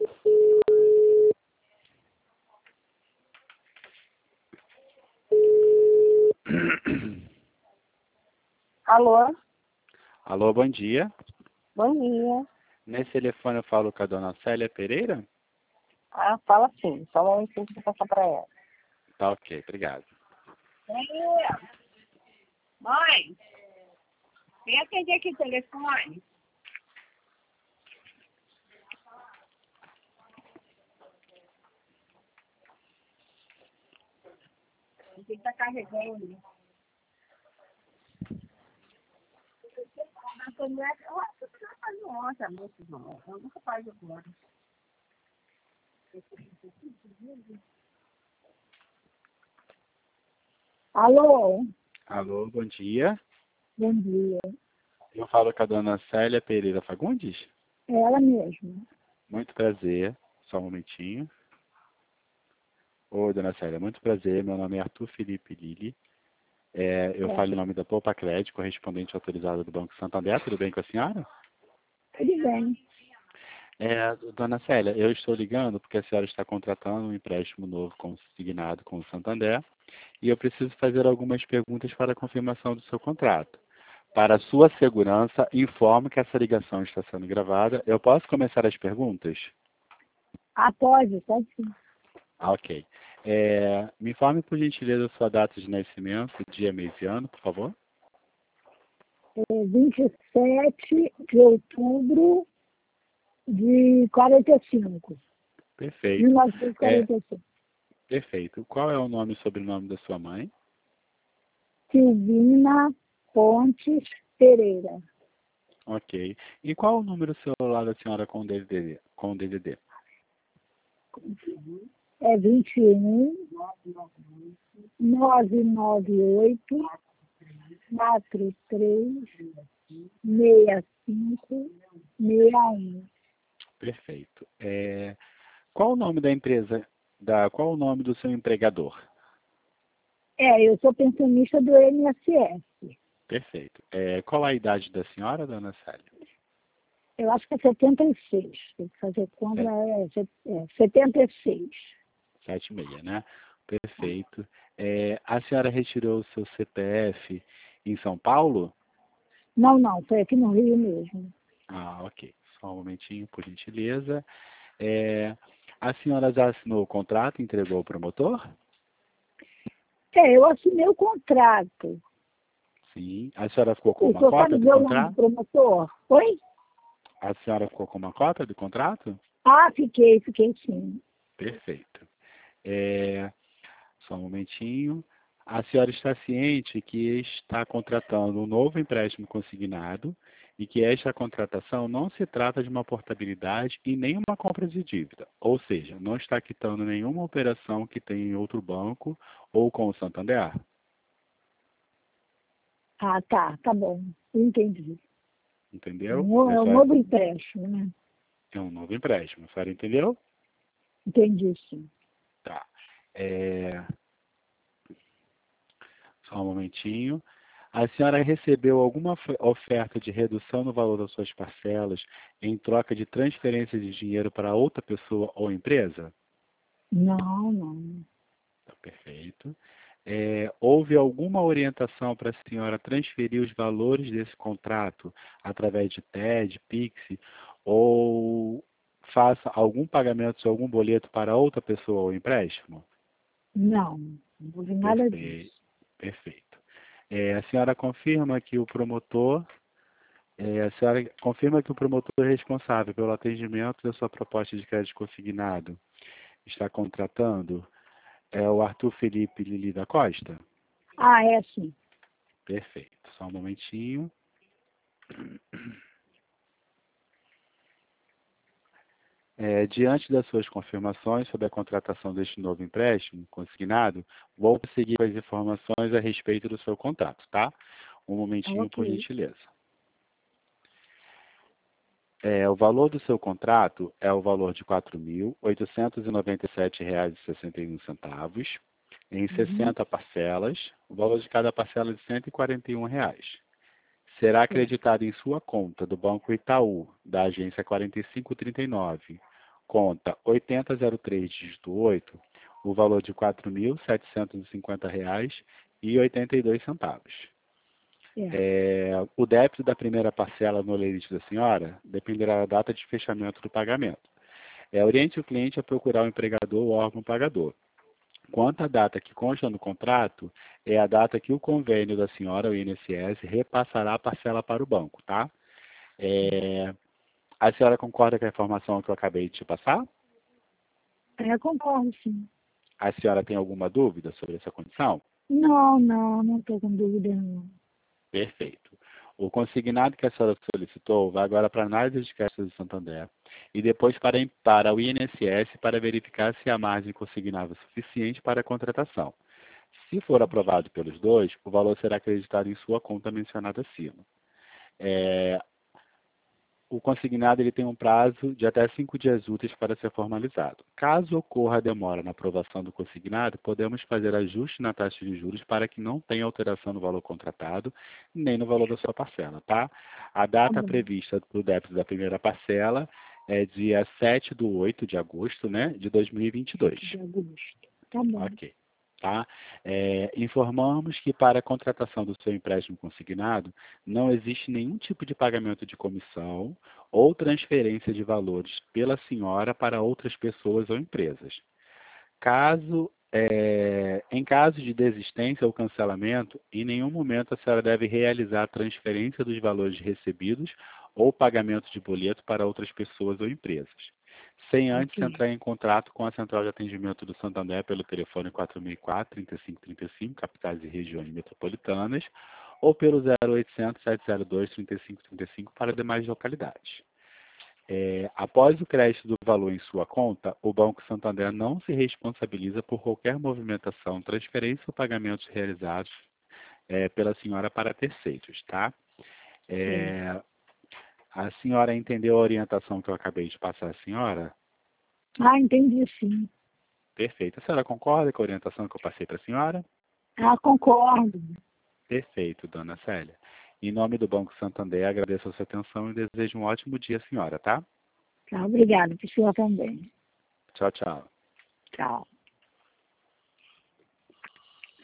Alô? Alô, bom dia. Bom dia. Nesse telefone eu falo com a dona Célia Pereira? Ah, fala sim. Só um momentinho que eu vou passar pra ela. Tá ok, obrigado. Mãe, vem atender aqui o telefone. Você tá carregando. Eu acho que você vai fazer ontem, moço. Eu nunca faz agora. Alô? Alô, bom dia. Bom dia. Eu falo com a dona Célia Pereira Fagundes? É ela mesma. Muito prazer. Só um momentinho. Oi, dona Célia, muito prazer. Meu nome é Arthur Felipe Lili. Eu falo em nome da Poupa Crédito, correspondente autorizado do Banco Santander. Tudo bem com a senhora? Tudo bem. Dona Célia, eu estou ligando porque a senhora está contratando um empréstimo novo consignado com o Santander e eu preciso fazer algumas perguntas para a confirmação do seu contrato. Para sua segurança, informo que essa ligação está sendo gravada. Eu posso começar as perguntas? Ah, pode sim. Ok. Me informe, por gentileza, sua data de nascimento, dia, mês e ano, por favor. 27 de outubro de 45. Perfeito. 1945. Perfeito. Qual é o nome e sobrenome da sua mãe? Silvina Pontes Pereira. Ok. E qual o número celular da senhora com DDD? É 21 998 43 65 61. Perfeito. Qual o nome da empresa, qual o nome do seu empregador? Eu sou pensionista do INSS. Perfeito. Qual a idade da senhora, dona Célia? Eu acho que é 76. Tem que fazer conta, é 76. 76, né? Perfeito. A senhora retirou o seu CPF em São Paulo? Não, foi aqui no Rio mesmo. Ah, ok. Só um momentinho, por gentileza. A senhora já assinou o contrato e entregou ao promotor? Eu assinei o contrato. Sim. A senhora ficou com O uma senhor sabe cópia do dizer o nome do contrato? promotor? Oi? A senhora ficou com uma cópia do contrato? Ah, fiquei sim. Perfeito. Só um momentinho. A senhora está ciente que está contratando um novo empréstimo consignado e que esta contratação não se trata de uma portabilidade e nem uma compra de dívida. Ou seja, não está quitando nenhuma operação que tem em outro banco ou com o Santander. Ah, tá bom. Entendi. É Entendeu? um novo empréstimo, né? É um novo empréstimo. A senhora entendeu? Entendi, sim. Tá. É, Só um momentinho. A senhora recebeu alguma oferta de redução no valor das suas parcelas em troca de transferência de dinheiro para outra pessoa ou empresa? Não. Tá, perfeito. Houve alguma orientação para a senhora transferir os valores desse contrato através de TED, Pix, ou faça algum pagamento de algum boleto para outra pessoa ou empréstimo? Não houve nada Perfeito. disso. Perfeito. A senhora confirma que o promotor a senhora confirma que o promotor responsável pelo atendimento da sua proposta de crédito consignado está contratando é o Arthur Felipe Lili da Costa? Ah, é sim. Perfeito. Só um momentinho. Diante das suas confirmações sobre a contratação deste novo empréstimo consignado, vou prosseguir com as informações a respeito do seu contrato, tá? Um momentinho, por Ok. gentileza. O valor do seu contrato é o valor de R$ 4.897,61, em Uhum. 60 parcelas, o valor de cada parcela é de R$ 141. Será Certo. acreditado em sua conta do Banco Itaú, da agência 4539, conta 8003, dígito 8, o valor de R$ 4.750,82. O débito da primeira parcela no lerite da senhora dependerá da data de fechamento do pagamento. Oriente o cliente a procurar o empregador ou órgão pagador. Quanto à data que consta no contrato, é a data que o convênio da senhora, o INSS, repassará a parcela para o banco, tá? A senhora concorda com a informação que eu acabei de te passar? Eu concordo, sim. A senhora tem alguma dúvida sobre essa condição? Não estou com dúvida, não. Perfeito. O consignado que a senhora solicitou vai agora para a análise de crédito do Santander e depois para o INSS para verificar se a margem consignada é suficiente para a contratação. Se for aprovado pelos dois, o valor será acreditado em sua conta mencionada acima. O consignado ele tem um prazo de até 5 dias úteis para ser formalizado. Caso ocorra demora na aprovação do consignado, podemos fazer ajuste na taxa de juros para que não tenha alteração no valor contratado, nem no valor da sua parcela, tá? A data prevista para o débito da primeira parcela é dia 7 de 8 de agosto, né, de 2022. De agosto. Tá bom. Ok. Tá? Informamos que para a contratação do seu empréstimo consignado, não existe nenhum tipo de pagamento de comissão ou transferência de valores pela senhora para outras pessoas ou empresas. Em caso de desistência ou cancelamento, em nenhum momento a senhora deve realizar a transferência dos valores recebidos ou pagamento de boleto para outras pessoas ou empresas, sem antes entrar em contrato com a Central de Atendimento do Santander pelo telefone 4004-3535, capitais e regiões metropolitanas, ou pelo 0800-702-3535 para demais localidades. Após o crédito do valor em sua conta, o Banco Santander não se responsabiliza por qualquer movimentação, transferência ou pagamentos realizados pela senhora para terceiros, tá? A senhora entendeu a orientação que eu acabei de passar à senhora? Entendi, sim. Perfeito. A senhora concorda com a orientação que eu passei para a senhora? Concordo. Perfeito, dona Célia. Em nome do Banco Santander, agradeço a sua atenção e desejo um ótimo dia, senhora, tá? Tá, obrigada. Para o senhor também. Tchau, tchau. Tchau.